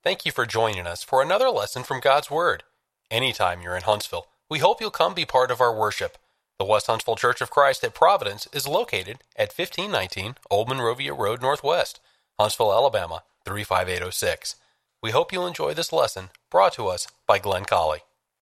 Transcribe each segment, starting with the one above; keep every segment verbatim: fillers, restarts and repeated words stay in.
Thank you for joining us for another lesson from God's Word. Anytime you're in Huntsville, we hope you'll come be part of our worship. The West Huntsville Church of Christ at Providence is located at fifteen nineteen Old Monrovia Road Northwest, Huntsville, Alabama, three five eight oh six. We hope you'll enjoy this lesson brought to us by Glenn Colley.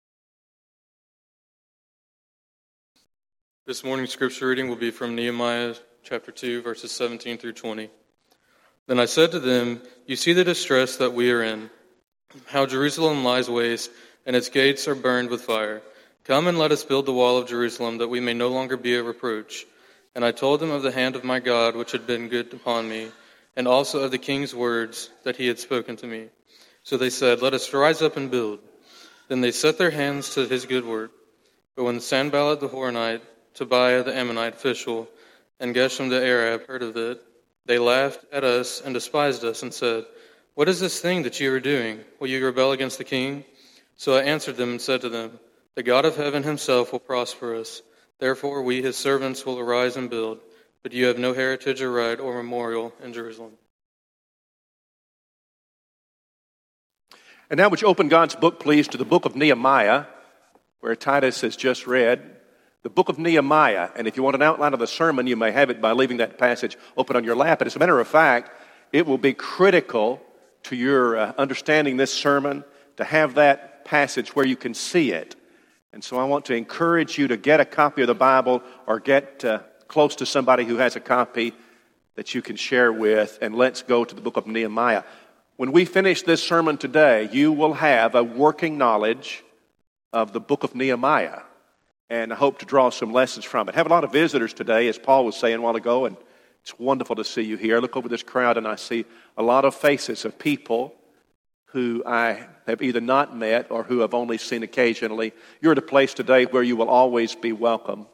This morning's scripture reading will be from Nehemiah chapter two, verses seventeen through twenty. Then I said to them, "You see the distress that we are in, how Jerusalem lies waste, and its gates are burned with fire. Come and let us build the wall of Jerusalem, that we may no longer be a reproach." And I told them of the hand of my God, which had been good upon me, and also of the king's words that he had spoken to me. So they said, "Let us rise up and build." Then they set their hands to his good work. But when Sanballat the Horonite, Tobiah the Ammonite official, and Geshem the Arab heard of it, they laughed at us and despised us and said, "What is this thing that you are doing? Will you rebel against the king?" So I answered them and said to them, "The God of heaven himself will prosper us. Therefore we, his servants, will arise and build. But you have no heritage or right or memorial in Jerusalem." And now would you open God's book, please, to the book of Nehemiah, where Titus has just read. The book of Nehemiah. And if you want an outline of the sermon, you may have it by leaving that passage open on your lap. And as a matter of fact, it will be critical to your uh, understanding this sermon to have that passage where you can see it. And so I want to encourage you to get a copy of the Bible or get uh, close to somebody who has a copy that you can share with. And let's go to the book of Nehemiah. When we finish this sermon today, you will have a working knowledge of the book of Nehemiah. And I hope to draw some lessons from it. I have a lot of visitors today, as Paul was saying a while ago, and it's wonderful to see you here. I look over this crowd and I see a lot of faces of people who I have either not met or who I've only seen occasionally. You're at a place today where you will always be welcome.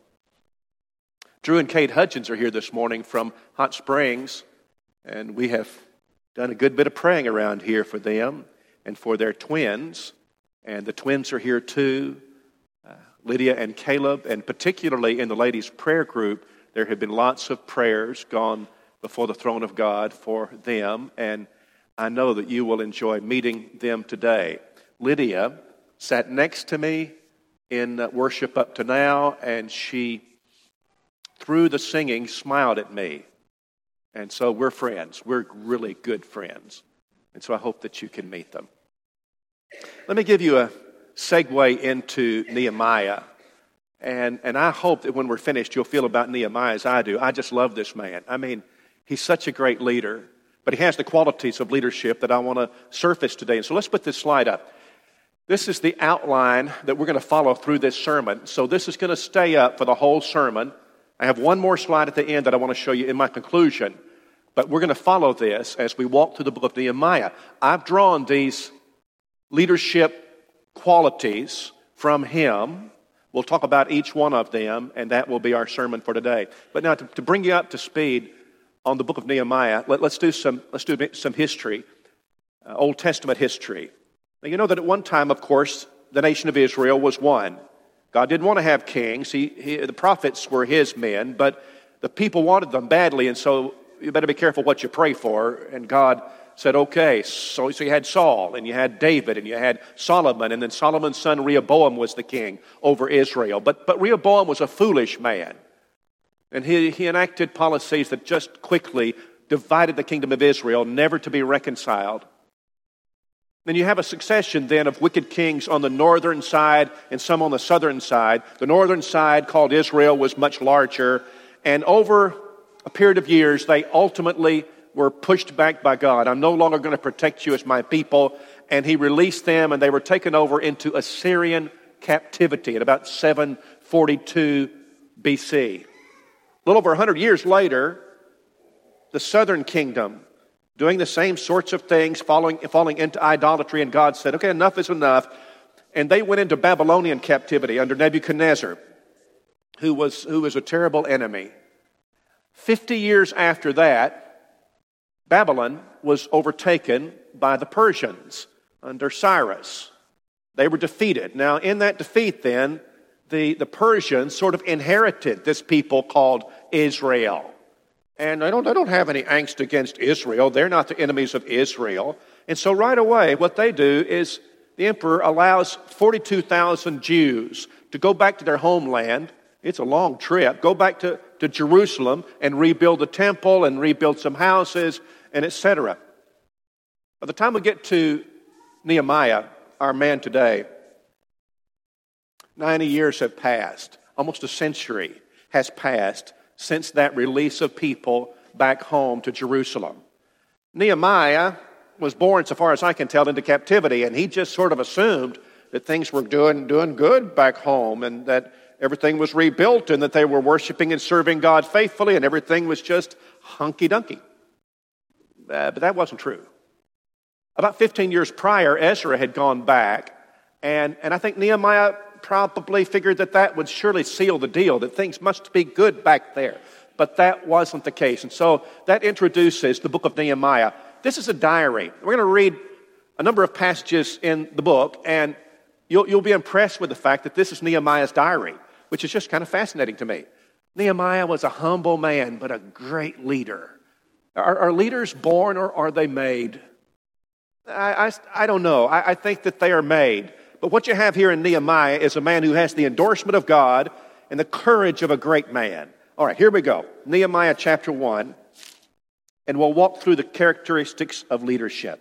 Drew and Kate Hudgens are here this morning from Hot Springs, and we have done a good bit of praying around here for them and for their twins. And the twins are here too. Lydia and Caleb, and particularly in the ladies' prayer group, there have been lots of prayers gone before the throne of God for them, and I know that you will enjoy meeting them today. Lydia sat next to me in worship up to now, and she, through the singing, smiled at me. And so we're friends. We're really good friends. And so I hope that you can meet them. Let me give you a segue into Nehemiah. And and I hope that when we're finished, you'll feel about Nehemiah as I do. I just love this man. I mean, he's such a great leader, but he has the qualities of leadership that I want to surface today. And so let's put this slide up. This is the outline that we're going to follow through this sermon. So this is going to stay up for the whole sermon. I have one more slide at the end that I want to show you in my conclusion. But we're going to follow this as we walk through the book of Nehemiah. I've drawn these leadership qualities from him. We'll talk about each one of them, and that will be our sermon for today. But now, to, to bring you up to speed on the book of Nehemiah, let, let's do some let's do some history, uh, Old Testament history. Now, you know that at one time, of course, the nation of Israel was one. God didn't want to have kings. He, he, the prophets were his men, but the people wanted them badly, and so you better be careful what you pray for. And God said, okay, so, so you had Saul, and you had David, and you had Solomon, and then Solomon's son Rehoboam was the king over Israel. But, but Rehoboam was a foolish man, and he, he enacted policies that just quickly divided the kingdom of Israel, never to be reconciled. Then you have a succession then of wicked kings on the northern side and some on the southern side. The northern side, called Israel, was much larger, and over a period of years, they ultimately were pushed back by God. I'm no longer going to protect you as my people. And he released them, and they were taken over into Assyrian captivity at about seven forty-two B C. A little over one hundred years later, the southern kingdom, doing the same sorts of things, falling, falling into idolatry, and God said, okay, enough is enough. And they went into Babylonian captivity under Nebuchadnezzar, who was, who was a terrible enemy. Fifty years after that, Babylon was overtaken by the Persians under Cyrus. They were defeated. Now, in that defeat then, the, the Persians sort of inherited this people called Israel. And I don't, I don't have any angst against Israel. They're not the enemies of Israel. And so right away, what they do is the emperor allows forty-two thousand Jews to go back to their homeland. It's a long trip. Go back to, to Jerusalem and rebuild the temple and rebuild some houses and et cetera. By the time we get to Nehemiah, our man today, ninety years have passed. Almost a century has passed since that release of people back home to Jerusalem. Nehemiah was born, so far as I can tell, into captivity, and he just sort of assumed that things were doing, doing good back home and that everything was rebuilt and that they were worshiping and serving God faithfully and everything was just hunky-dunky. Uh, but that wasn't true. About fifteen years prior, Ezra had gone back, and, and I think Nehemiah probably figured that that would surely seal the deal, that things must be good back there. But that wasn't the case. And so that introduces the book of Nehemiah. This is a diary. We're going to read a number of passages in the book, and you'll, you'll be impressed with the fact that this is Nehemiah's diary, which is just kind of fascinating to me. Nehemiah was a humble man, but a great leader. Are, are leaders born or are they made? I, I, I don't know. I, I think that they are made. But what you have here in Nehemiah is a man who has the endorsement of God and the courage of a great man. All right, here we go. Nehemiah chapter one. And we'll walk through the characteristics of leadership.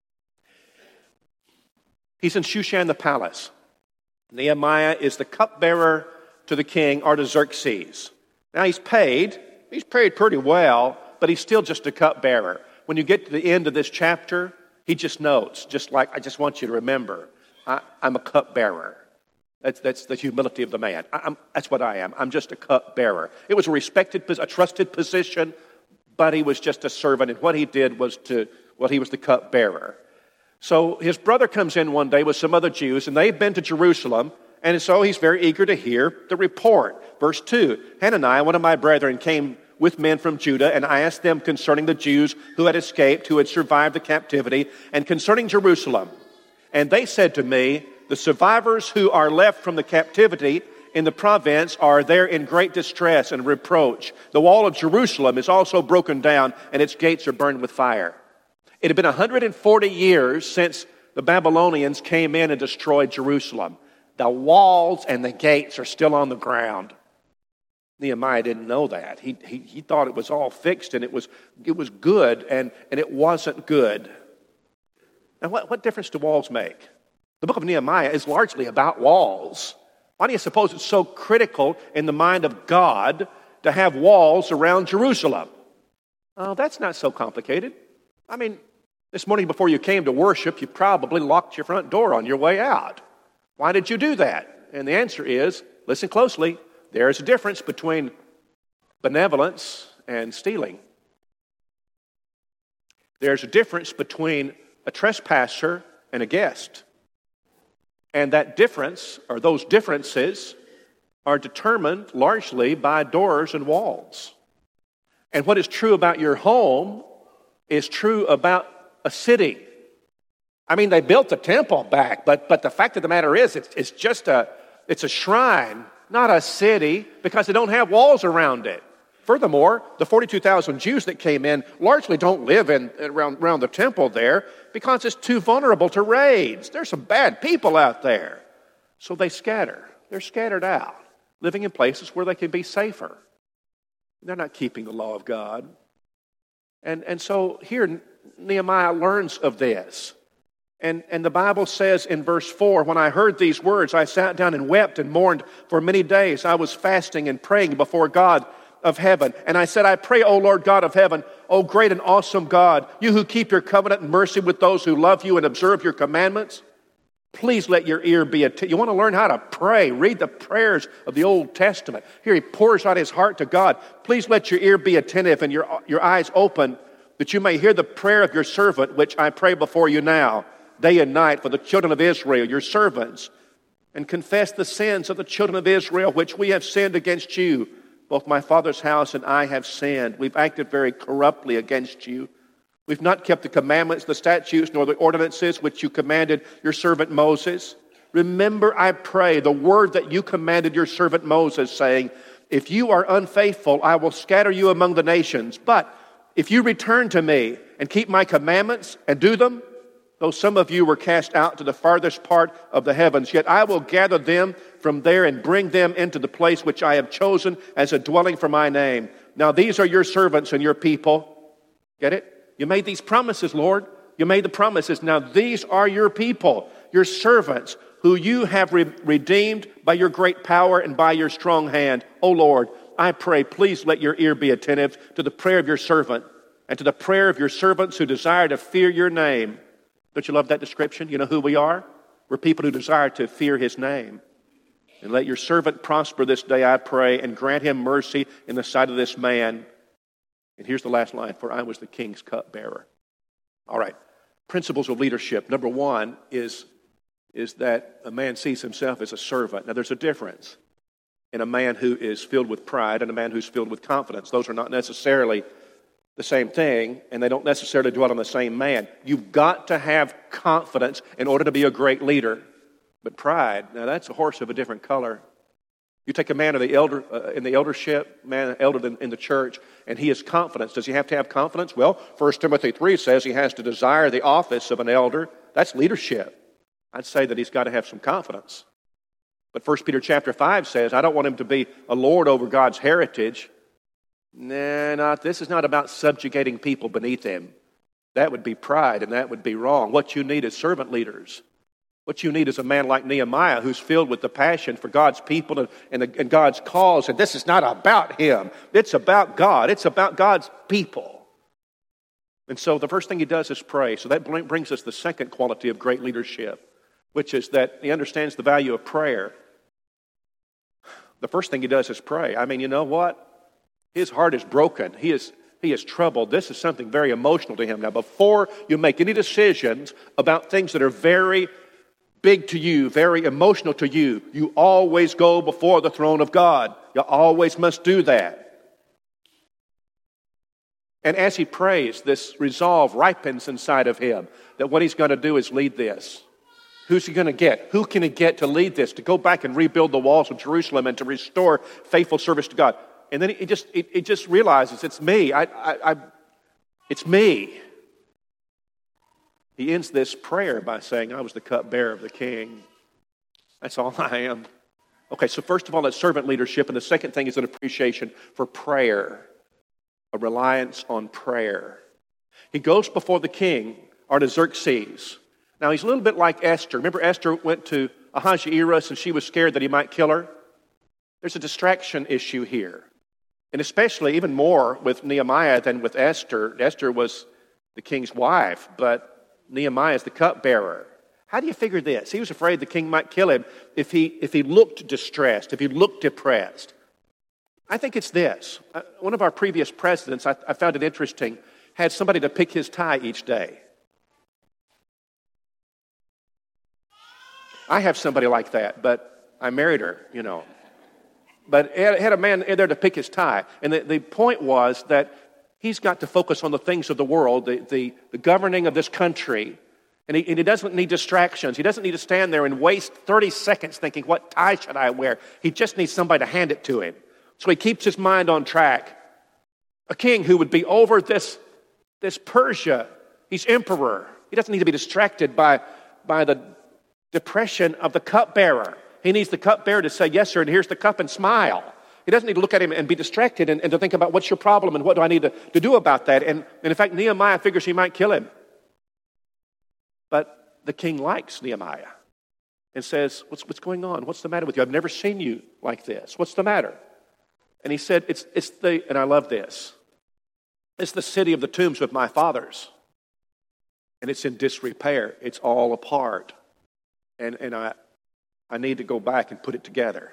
He's in Shushan the palace. Nehemiah is the cupbearer to the king Artaxerxes. Now he's paid. He's paid pretty well, but he's still just a cupbearer. When you get to the end of this chapter, he just notes, just like, I just want you to remember, I, I'm a cupbearer. That's, that's the humility of the man. I, I'm, that's what I am. I'm just a cupbearer. It was a respected, a trusted position, but he was just a servant, and what he did was to, well, he was the cupbearer. So his brother comes in one day with some other Jews, and they've been to Jerusalem, and so he's very eager to hear the report. Verse two, Hananiah, one of my brethren, came with men from Judah, and I asked them concerning the Jews who had escaped, who had survived the captivity, and concerning Jerusalem. And they said to me, the survivors who are left from the captivity in the province are there in great distress and reproach. The wall of Jerusalem is also broken down, and its gates are burned with fire. It had been one hundred forty years since the Babylonians came in and destroyed Jerusalem. The walls and the gates are still on the ground. Nehemiah didn't know that. He, he, he thought it was all fixed and it was, it was good, and, and it wasn't good. Now, what, what difference do walls make? The book of Nehemiah is largely about walls. Why do you suppose it's so critical in the mind of God to have walls around Jerusalem? Oh, that's not so complicated. I mean, this morning before you came to worship, you probably locked your front door on your way out. Why did you do that? And the answer is, listen closely, there is a difference between benevolence and stealing. There's a difference between a trespasser and a guest. And that difference, or those differences, are determined largely by doors and walls. And what is true about your home is true about a city. I mean, they built the temple back, but, but the fact of the matter is, it's, it's just a, it's a shrine, not a city, because they don't have walls around it. Furthermore, the forty-two thousand Jews that came in largely don't live in around, around the temple there because it's too vulnerable to raids. There's some bad people out there. So they scatter. They're scattered out, living in places where they can be safer. They're not keeping the law of God. And, and so here Nehemiah learns of this. And, and the Bible says in verse four, when I heard these words, I sat down and wept and mourned for many days. I was fasting and praying before God of heaven. And I said, I pray, O Lord God of heaven, O great and awesome God, you who keep your covenant and mercy with those who love you and observe your commandments, please let your ear be attentive. You want to learn how to pray? Read the prayers of the Old Testament. Here he pours out his heart to God. Please let your ear be attentive and your, your eyes open, that you may hear the prayer of your servant, which I pray before you now, day and night, for the children of Israel, your servants, and confess the sins of the children of Israel, which we have sinned against you. Both my father's house and I have sinned. We've acted very corruptly against you. We've not kept the commandments, the statutes, nor the ordinances which you commanded your servant Moses. Remember, I pray, the word that you commanded your servant Moses, saying, if you are unfaithful, I will scatter you among the nations. But if you return to me and keep my commandments and do them, though some of you were cast out to the farthest part of the heavens, yet I will gather them from there and bring them into the place which I have chosen as a dwelling for my name. Now these are your servants and your people. Get it? You made these promises, Lord. You made the promises. Now these are your people, your servants, who you have re- redeemed by your great power and by your strong hand. O Lord, I pray, please let your ear be attentive to the prayer of your servant and to the prayer of your servants who desire to fear your name. Don't you love that description? You know who we are? We're people who desire to fear his name. And let your servant prosper this day, I pray, and grant him mercy in the sight of this man. And here's the last line, for I was the king's cupbearer. All right, principles of leadership. Number one is, is that a man sees himself as a servant. Now there's a difference in a man who is filled with pride and a man who's filled with confidence. Those are not necessarily the same thing, and they don't necessarily dwell on the same man. You've got to have confidence in order to be a great leader. But pride, now that's a horse of a different color. You take a man of the elder uh, in the eldership, man elder in, in the church, and he has confidence. Does he have to have confidence? Well, First Timothy three says he has to desire the office of an elder. That's leadership. I'd say that he's got to have some confidence. But First Peter chapter five says, I don't want him to be a lord over God's heritage. Nah, not, this is not about subjugating people beneath him. That would be pride, and that would be wrong. What you need is servant leaders. What you need is a man like Nehemiah who's filled with the passion for God's people and, and, the, and God's cause. And this is not about him. It's about God. It's about God's people. And so the first thing he does is pray. So that brings us the second quality of great leadership, which is that he understands the value of prayer. The first thing he does is pray. I mean, you know what? His heart is broken. He is, he is troubled. This is something very emotional to him. Now, before you make any decisions about things that are very big to you, very emotional to you, you always go before the throne of God. You always must do that. And as he prays, this resolve ripens inside of him that what he's going to do is lead this. Who's he going to get? Who can he get to lead this, to go back and rebuild the walls of Jerusalem and to restore faithful service to God? And then he just he, he just realizes, it's me. I, I, I, it's me. He ends this prayer by saying, I was the cupbearer of the king. That's all I am. Okay, so first of all, it's servant leadership. And the second thing is an appreciation for prayer, a reliance on prayer. He goes before the king, Artaxerxes. Now, he's a little bit like Esther. Remember, Esther went to Ahasuerus and she was scared that he might kill her? There's a distraction issue here. And especially, even more with Nehemiah than with Esther. Esther was the king's wife, but Nehemiah is the cupbearer. How do you figure this? He was afraid the king might kill him if he, if he looked distressed, if he looked depressed. I think it's this. Uh, one of our previous presidents, I, I found it interesting, had somebody to pick his tie each day. I have somebody like that, but I married her, you know. But had, had a man there to pick his tie. And the, the point was that he's got to focus on the things of the world, the, the, the governing of this country. And he, and he doesn't need distractions. He doesn't need to stand there and waste thirty seconds thinking, what tie should I wear? He just needs somebody to hand it to him. So he keeps his mind on track. A king who would be over this, this Persia. He's emperor. He doesn't need to be distracted by, by the depression of the cupbearer. He needs the cupbearer to say, yes, sir, and here's the cup, and smile. He doesn't need to look at him and be distracted and, and to think about what's your problem and what do I need to, to do about that. And, and in fact, Nehemiah figures he might kill him. But the king likes Nehemiah and says, what's, what's going on? What's the matter with you? I've never seen you like this. What's the matter? And he said, it's, it's the, and I love this, it's the city of the tombs of my fathers. And it's in disrepair. It's all apart. And, and I, I need to go back and put it together.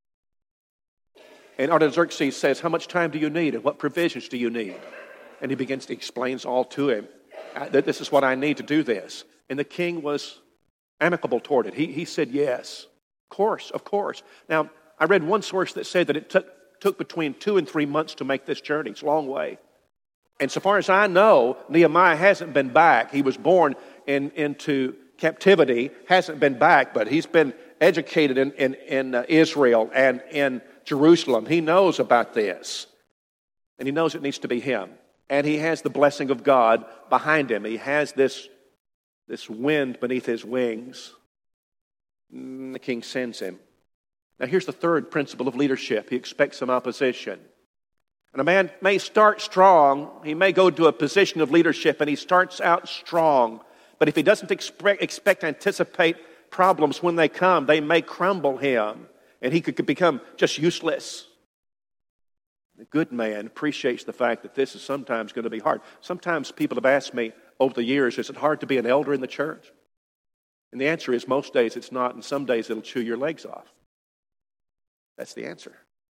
And Artaxerxes says, how much time do you need and what provisions do you need? And he begins to explain all to him that this is what I need to do this. And the king was amicable toward it. He, he said, yes, of course, of course. Now, I read one source that said that it took, took between two and three months to make this journey. It's a long way. And so far as I know, Nehemiah hasn't been back. He was born in, into captivity, hasn't been back, but he's been educated in, in, in uh, Israel and in Jerusalem. He knows about this. And he knows it needs to be him. And he has the blessing of God behind him. He has this this wind beneath his wings. And the king sends him. Now here's the third principle of leadership. He expects some opposition. And a man may start strong. He may go to a position of leadership and he starts out strong. But if he doesn't expect, expect anticipate problems when they come, they may crumble him. And he could become just useless. A good man appreciates the fact that this is sometimes going to be hard. Sometimes people have asked me over the years, is it hard to be an elder in the church? And the answer is most days it's not, and some days it'll chew your legs off. That's the answer.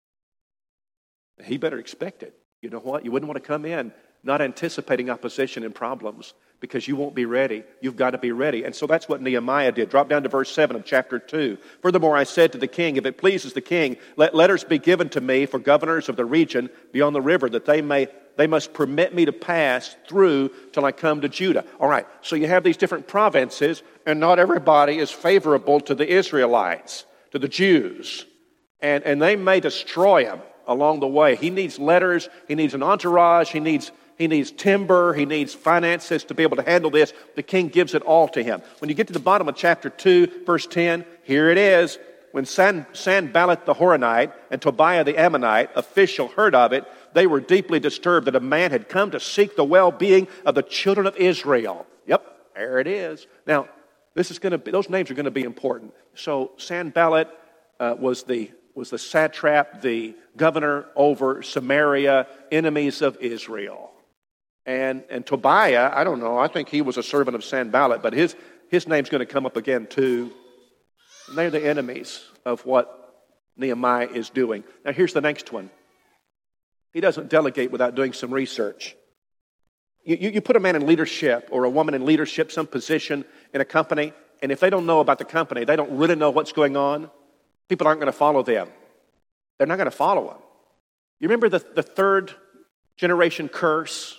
He better expect it. You know what? You wouldn't want to come in not anticipating opposition and problems because you won't be ready. You've got to be ready. And so that's what Nehemiah did. Drop down to verse seven of chapter two. Furthermore, I said to the king, if it pleases the king, let letters be given to me for governors of the region beyond the river, that they may they must permit me to pass through till I come to Judah. All right, so you have these different provinces, and not everybody is favorable to the Israelites, to the Jews. And, and they may destroy him along the way. He needs letters, he needs an entourage, he needs He needs timber. He needs finances to be able to handle this. The king gives it all to him. When you get to the bottom of chapter two, verse ten, here it is. When San, Sanballat the Horonite and Tobiah the Ammonite official heard of it, they were deeply disturbed that a man had come to seek the well-being of the children of Israel. Yep, there it is. Now, this is going to be, those names are going to be important. So Sanballat uh, was the was the satrap, the governor over Samaria, enemies of Israel. And and Tobiah, I don't know, I think he was a servant of Sanballat, but his, his name's going to come up again too. And they're the enemies of what Nehemiah is doing. Now here's the next one. He doesn't delegate without doing some research. You, you, you put a man in leadership or a woman in leadership, some position in a company, and if they don't know about the company, they don't really know what's going on, people aren't going to follow them. They're not going to follow them. You remember the, the third generation curse?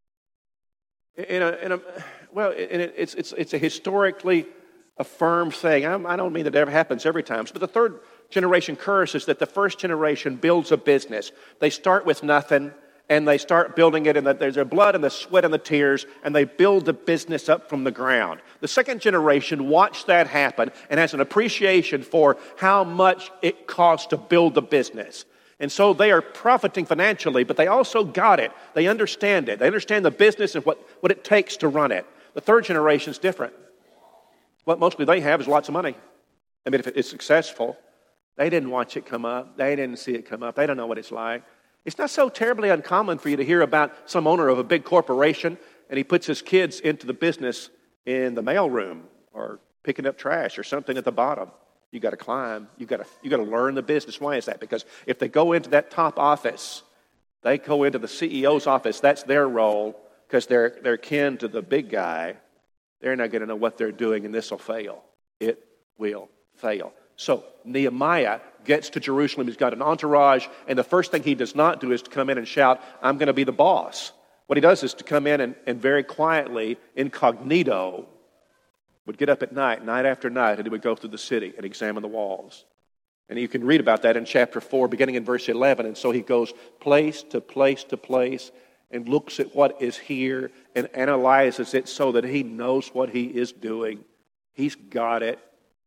In a, in a, well, in a, it's, it's, it's a historically affirmed thing. I, I don't mean that it ever happens every time. But the third generation curse is that the first generation builds a business. They start with nothing, and they start building it, and there's their blood and the sweat and the tears, and they build the business up from the ground. The second generation watched that happen and has an appreciation for how much it costs to build the business. And so they are profiting financially, but they also got it. They understand it. They understand the business and what, what it takes to run it. The third generation is different. What mostly they have is lots of money. I mean, if it's successful, they didn't watch it come up. They didn't see it come up. They don't know what it's like. It's not so terribly uncommon for you to hear about some owner of a big corporation, and he puts his kids into the business in the mailroom or picking up trash or something at the bottom. You got to climb. You got to you got to learn the business. Why is that? Because if they go into that top office, they go into the C E O's office. That's their role because they're they're kin to the big guy. They're not going to know what they're doing, and this will fail. It will fail. So Nehemiah gets to Jerusalem. He's got an entourage, and the first thing he does not do is to come in and shout, "I'm going to be the boss." What he does is to come in and, and very quietly, incognito, would get up at night, night after night, and he would go through the city and examine the walls. And you can read about that in chapter four, beginning in verse eleven. And so he goes place to place to place and looks at what is here and analyzes it so that he knows what he is doing. He's got it.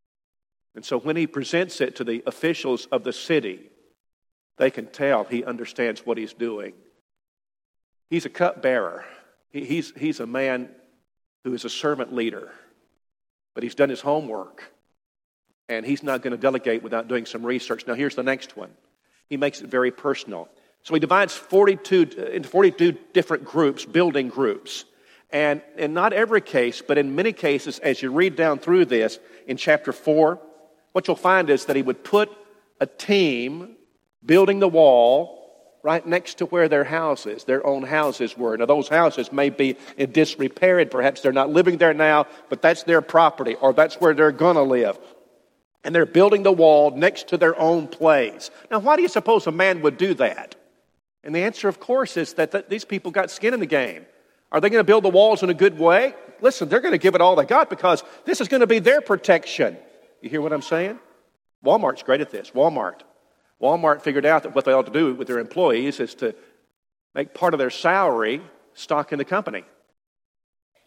And so when he presents it to the officials of the city, they can tell he understands what he's doing. He's a cupbearer. He, he's, he's a man who is a servant leader. But he's done his homework, and he's not going to delegate without doing some research. Now, here's the next one. He makes it very personal. So he divides forty-two into forty-two different groups, building groups. And in not every case, but in many cases, as you read down through this in chapter four, what you'll find is that he would put a team building the wall right next to where their houses, their own houses were. Now, those houses may be in disrepair, and perhaps they're not living there now, but that's their property, or that's where they're going to live. And they're building the wall next to their own place. Now, why do you suppose a man would do that? And the answer, of course, is that th- these people got skin in the game. Are they going to build the walls in a good way? Listen, they're going to give it all they got because this is going to be their protection. You hear what I'm saying? Walmart's great at this. Walmart. Walmart figured out that what they ought to do with their employees is to make part of their salary stock in the company.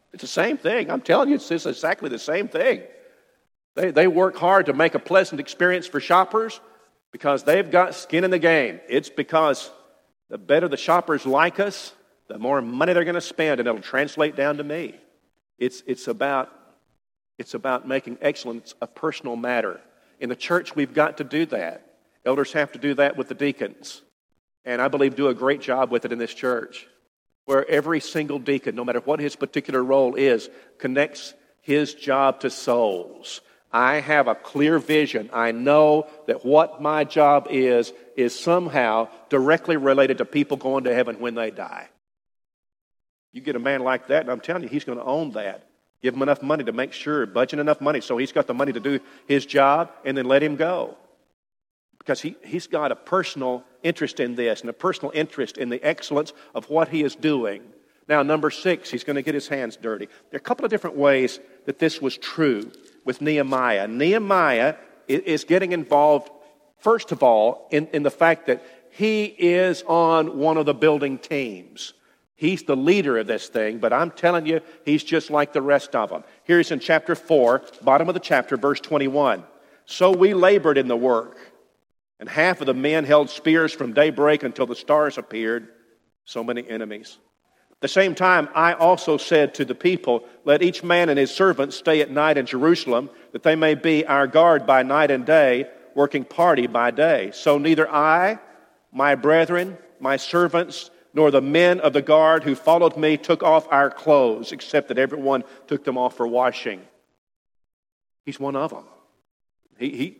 It's the same thing. I'm telling you, it's, it's exactly the same thing. They, they work hard to make a pleasant experience for shoppers because they've got skin in the game. It's because the better the shoppers like us, the more money they're going to spend, and it'll translate down to me. It's, it's, about, it's about making excellence a personal matter. In the church, we've got to do that. Elders have to do that with the deacons. And I believe do a great job with it in this church, where every single deacon, no matter what his particular role is, connects his job to souls. I have a clear vision. I know that what my job is, is somehow directly related to people going to heaven when they die. You get a man like that, and I'm telling you, he's going to own that. Give him enough money to make sure, budget enough money so he's got the money to do his job, and then let him go. Because he, he's got a personal interest in this and a personal interest in the excellence of what he is doing. Now, number six, he's going to get his hands dirty. There are a couple of different ways that this was true with Nehemiah. Nehemiah is getting involved, first of all, in, in the fact that he is on one of the building teams. He's the leader of this thing, but I'm telling you, he's just like the rest of them. Here's in chapter four, bottom of the chapter, verse twenty-one. So we labored in the work, and half of the men held spears from daybreak until the stars appeared. So many enemies. At the same time, I also said to the people, let each man and his servant stay at night in Jerusalem, that they may be our guard by night and day, working party by day. So neither I, my brethren, my servants, nor the men of the guard who followed me took off our clothes, except that everyone took them off for washing. He's one of them. He, he,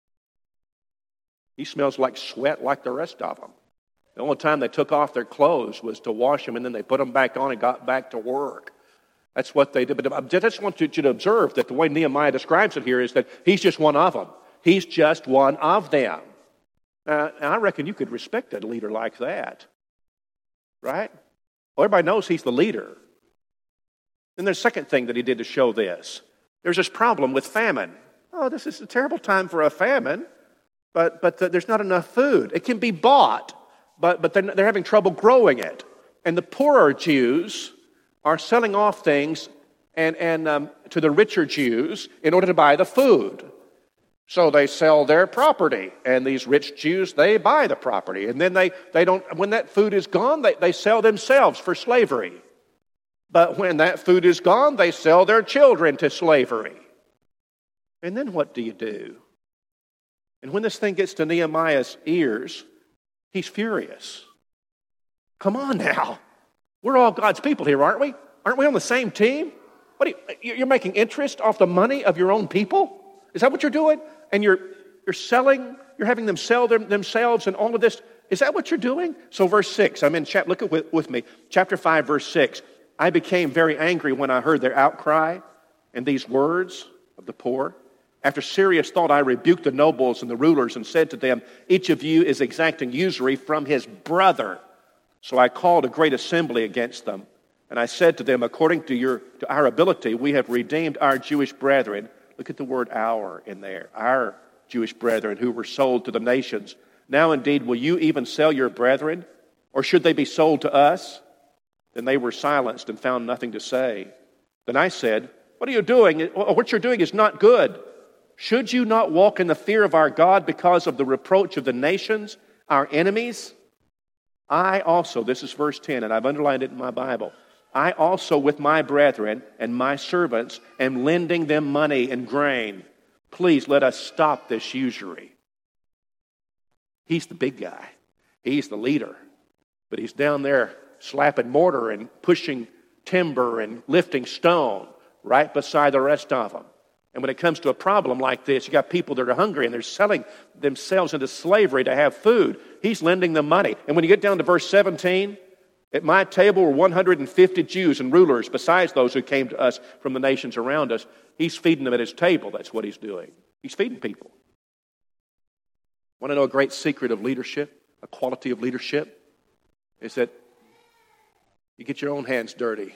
he smells like sweat like the rest of them. The only time they took off their clothes was to wash them, and then they put them back on and got back to work. That's what they did. But I just want you to observe that the way Nehemiah describes it here is that he's just one of them. He's just one of them. Uh, and I reckon you could respect a leader like that. Right? Well, everybody knows he's the leader. Then there's a second thing that he did to show this. There's this problem with famine. Oh, this is a terrible time for a famine, but but the, there's not enough food. It can be bought, but, but they're, they're having trouble growing it. And the poorer Jews are selling off things and, and um, to the richer Jews in order to buy the food. So they sell their property, and these rich Jews, they buy the property. And then they, they don't, when that food is gone, they, they sell themselves for slavery. But when that food is gone, they sell their children to slavery. And then what do you do? And when this thing gets to Nehemiah's ears, he's furious. Come on now. We're all God's people here, aren't we? Aren't we on the same team? What are you, you're making interest off the money of your own people? Is that what you're doing? And you're you're selling, you're having them sell them, themselves and all of this. Is that what you're doing? So verse six, I'm in chapter, look at with, with me. Chapter five, verse six. I became very angry when I heard their outcry and these words of the poor. After serious thought, I rebuked the nobles and the rulers and said to them, each of you is exacting usury from his brother. So I called a great assembly against them. And I said to them, according to your to our ability, we have redeemed our Jewish brethren. Look at the word our in there. Our Jewish brethren who were sold to the nations. Now indeed, will you even sell your brethren? Or should they be sold to us? Then they were silenced and found nothing to say. Then I said, what are you doing? What you're doing is not good. Should you not walk in the fear of our God because of the reproach of the nations, our enemies? I also, this is verse ten, and I've underlined it in my Bible. I also, with my brethren and my servants, am lending them money and grain. Please let us stop this usury. He's the big guy. He's the leader. But he's down there slapping mortar and pushing timber and lifting stone right beside the rest of them. And when it comes to a problem like this, you got people that are hungry and they're selling themselves into slavery to have food. He's lending them money. And when you get down to verse seventeen, at my table were one hundred fifty Jews and rulers, besides those who came to us from the nations around us. He's feeding them at his table. That's what he's doing. He's feeding people. Want to know a great secret of leadership, a quality of leadership? Is that you get your own hands dirty.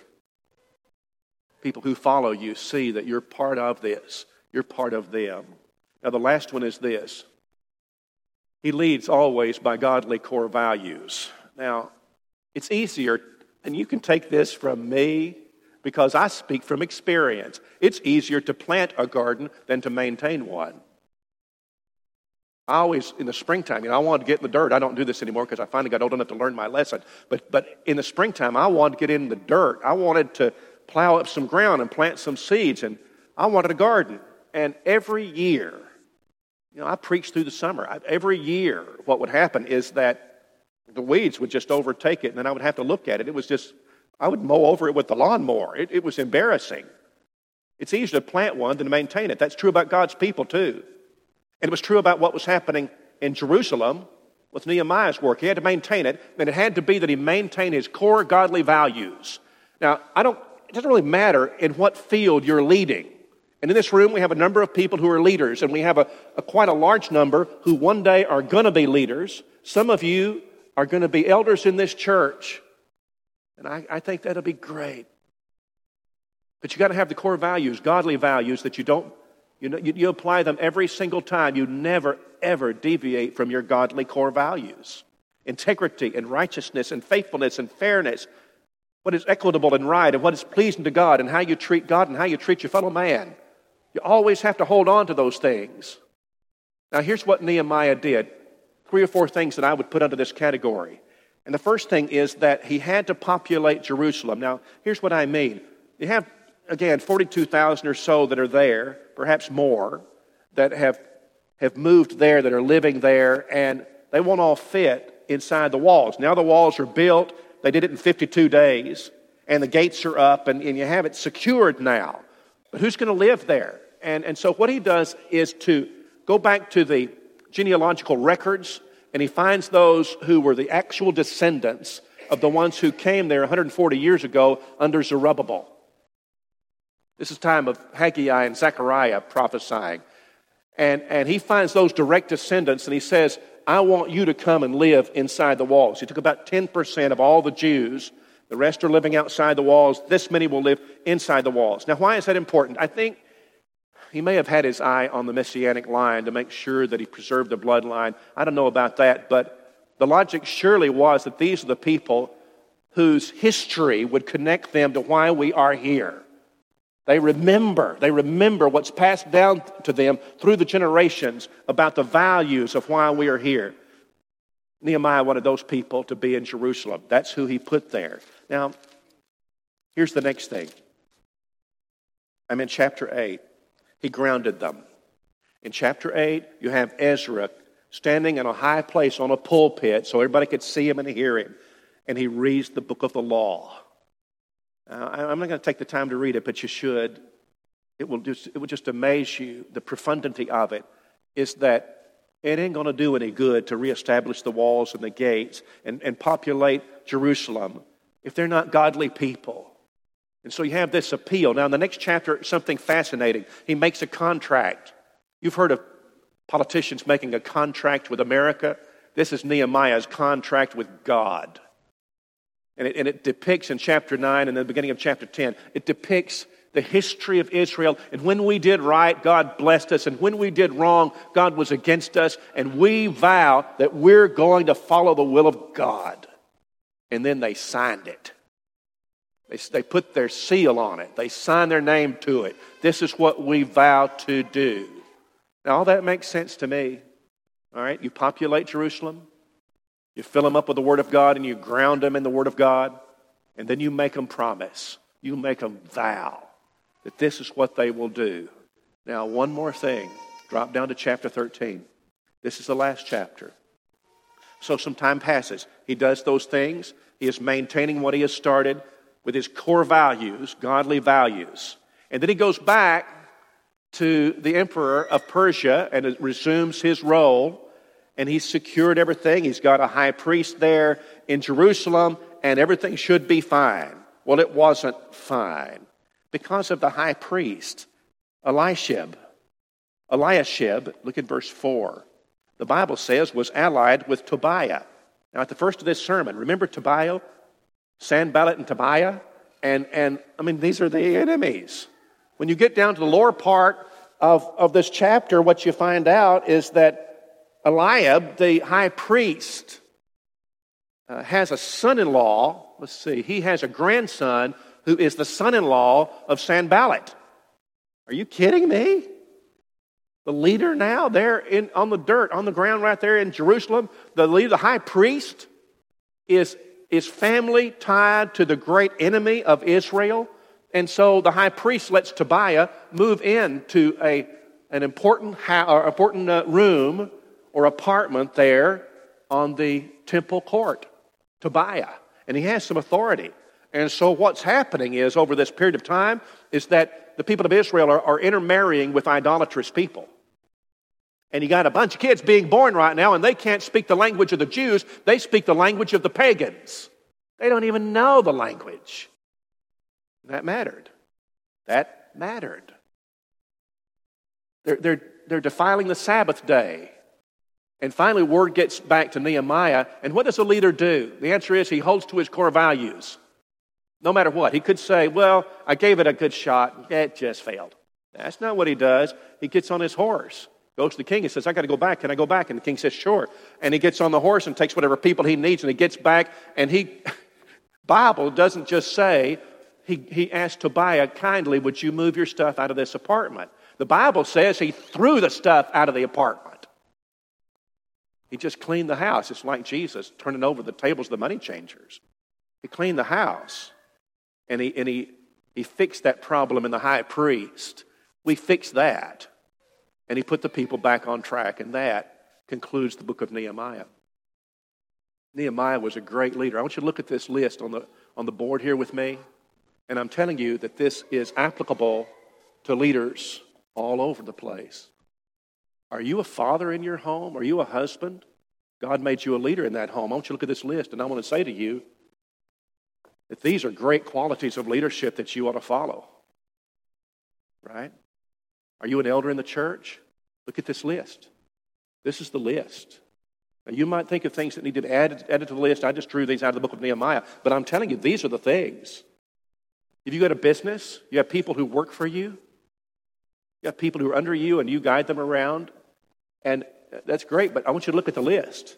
People who follow you see that you're part of this. You're part of them. Now the last one is this. He leads always by godly core values. Now, it's easier, and you can take this from me, because I speak from experience. It's easier to plant a garden than to maintain one. I always, in the springtime, you know, I wanted to get in the dirt. I don't do this anymore because I finally got old enough to learn my lesson. But but in the springtime, I wanted to get in the dirt. I wanted to plow up some ground and plant some seeds, and I wanted a garden. And every year, you know, I preached through the summer. I, every year, what would happen is that the weeds would just overtake it, and then I would have to look at it. It was just, I would mow over it with the lawnmower. It, it was embarrassing. It's easier to plant one than to maintain it. That's true about God's people, too. And it was true about what was happening in Jerusalem with Nehemiah's work. He had to maintain it, and it had to be that he maintained his core godly values. Now, I don't, it doesn't really matter in what field you're leading. And in this room, we have a number of people who are leaders, and we have a, a quite a large number who one day are going to be leaders. Some of you are going to be elders in this church, and I, I think that'll be great. But you got to have the core values, godly values, that you don't You know, you, you apply them every single time. You never, ever deviate from your godly core values. Integrity and righteousness and faithfulness and fairness. What is equitable and right and what is pleasing to God and how you treat God and how you treat your fellow man. You always have to hold on to those things. Now, here's what Nehemiah did. Three or four things that I would put under this category. And the first thing is that he had to populate Jerusalem. Now, here's what I mean. You have, again, forty-two thousand or so that are there, perhaps more, that have, have moved there, that are living there, and they won't all fit inside the walls. Now the walls are built. They did it in fifty-two days, and the gates are up, and, and you have it secured now. But who's going to live there? And, and so what he does is to go back to the genealogical records, and he finds those who were the actual descendants of the ones who came there one hundred forty years ago under Zerubbabel. This is time of Haggai and Zechariah prophesying. And, and he finds those direct descendants, and he says, I want you to come and live inside the walls. He took about ten percent of all the Jews. The rest are living outside the walls. This many will live inside the walls. Now, why is that important? I think he may have had his eye on the Messianic line to make sure that he preserved the bloodline. I don't know about that, but the logic surely was that these are the people whose history would connect them to why we are here. They remember, they remember what's passed down to them through the generations about the values of why we are here. Nehemiah wanted those people to be in Jerusalem. That's who he put there. Now, here's the next thing. I'm in chapter eight. He grounded them. In chapter eight, you have Ezra standing in a high place on a pulpit so everybody could see him and hear him. And he reads the book of the law. Uh, I'm not going to take the time to read it, but you should. It will just, it will just amaze you. The profundity of it is that it ain't going to do any good to reestablish the walls and the gates and, and populate Jerusalem if they're not godly people. And so you have this appeal. Now, in the next chapter, something fascinating. He makes a contract. You've heard of politicians making a contract with America. This is Nehemiah's contract with God. And it, and it depicts in chapter nine and the beginning of chapter ten, it depicts the history of Israel. And when we did right, God blessed us. And when we did wrong, God was against us. And we vow that we're going to follow the will of God. And then they signed it. They, they put their seal on it. They signed their name to it. This is what we vow to do. Now, all that makes sense to me. All right, you populate Jerusalem. You fill them up with the Word of God and you ground them in the Word of God. And then you make them promise. You make them vow that this is what they will do. Now, one more thing. Drop down to chapter thirteen. This is the last chapter. So some time passes. He does those things. He is maintaining what he has started with his core values, godly values. And then he goes back to the emperor of Persia and it resumes his role. And he's secured everything. He's got a high priest there in Jerusalem, and everything should be fine. Well, it wasn't fine because of the high priest, Eliashib. Eliashib, look at verse four. The Bible says was allied with Tobiah. Now, at the first of this sermon, remember Tobiah, Sanballat and Tobiah? And, and I mean, these are the enemies. When you get down to the lower part of, of this chapter, what you find out is that Eliab, the high priest, uh, has a son-in-law. Let's see. He has a grandson who is the son-in-law of Sanballat. Are you kidding me? The leader now there in, on the dirt, on the ground right there in Jerusalem, the leader, the high priest, is, is family tied to the great enemy of Israel. And so the high priest lets Tobiah move into a, an important, ha- or important uh, room or apartment there on the temple court. Tobiah. And he has some authority. And so what's happening is, over this period of time, is that the people of Israel are, are intermarrying with idolatrous people. And you got a bunch of kids being born right now, and they can't speak the language of the Jews. They speak the language of the pagans. They don't even know the language. That mattered. That mattered. They're, they're, they're defiling the Sabbath day. And finally, word gets back to Nehemiah. And what does a leader do? The answer is he holds to his core values. No matter what. He could say, well, I gave it a good shot. It just failed. That's not what he does. He gets on his horse, goes to the king and says, I got to go back. Can I go back? And the king says, sure. And he gets on the horse and takes whatever people he needs, and he gets back. And he, Bible doesn't just say, he, he asked Tobiah kindly, would you move your stuff out of this apartment? The Bible says he threw the stuff out of the apartment. He just cleaned the house. It's like Jesus turning over the tables of the money changers. He cleaned the house. And he, and he, he fixed that problem in the high priest. We fixed that. And he put the people back on track. And that concludes the book of Nehemiah. Nehemiah was a great leader. I want you to look at this list on the, on the board here with me. And I'm telling you that this is applicable to leaders all over the place. Are you a father in your home? Are you a husband? God made you a leader in that home. I want you to look at this list. And I want to say to you, that these are great qualities of leadership that you ought to follow. Right? Are you an elder in the church? Look at this list. This is the list. Now, you might think of things that need to be added, added to the list. I just drew these out of the book of Nehemiah. But I'm telling you, these are the things. If you got a business, you have people who work for you. You have people who are under you and you guide them around. And that's great, but I want you to look at the list.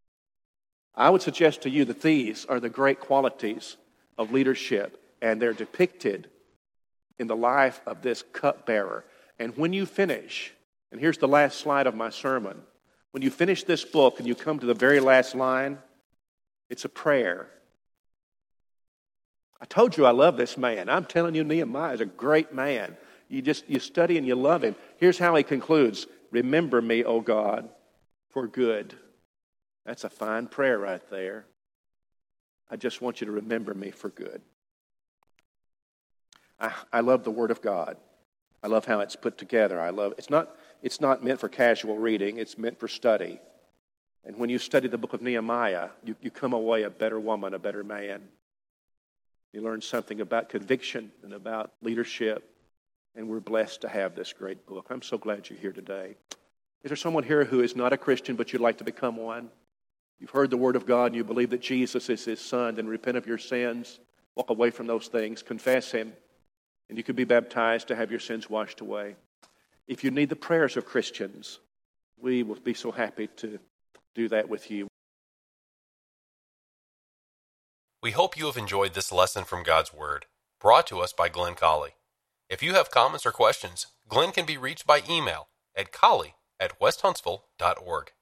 I would suggest to you that these are the great qualities of leadership, and they're depicted in the life of this cupbearer. And when you finish, and here's the last slide of my sermon, when you finish this book and you come to the very last line, it's a prayer. I told you I love this man. I'm telling you, Nehemiah is a great man. You just, you study and you love him. Here's how he concludes. Remember me, O God, for good. That's a fine prayer right there. I just want you to remember me for good. I, I love the Word of God. I love how it's put together. I love it's not it's not meant for casual reading. It's meant for study. And when you study the book of Nehemiah, you, you come away a better woman, a better man. You learn something about conviction and about leadership. And we're blessed to have this great book. I'm so glad you're here today. Is there someone here who is not a Christian, but you'd like to become one? You've heard the Word of God and you believe that Jesus is His Son, then repent of your sins, walk away from those things, confess Him, and you could be baptized to have your sins washed away. If you need the prayers of Christians, we will be so happy to do that with you. We hope you have enjoyed this lesson from God's Word, brought to us by Glenn Colley. If you have comments or questions, Glenn can be reached by email at colley at west huntsville dot org.